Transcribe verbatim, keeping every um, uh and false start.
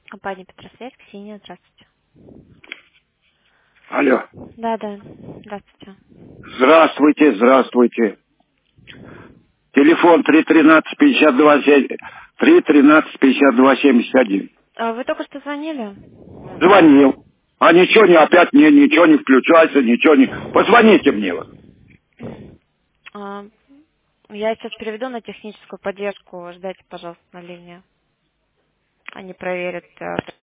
Компания Петросвязь, Ксения, здравствуйте. Алло. Да, да, здравствуйте. Здравствуйте, здравствуйте. Телефон три тринадцать пятьдесят два семь, три тринадцать пятьдесят два семьдесят один. А вы только что звонили? Звонил. А ничего не, опять мне ничего не включается, ничего не... Позвоните мне вот. А, я сейчас переведу на техническую поддержку. Ждайте, пожалуйста, на линии. Они проверят. э,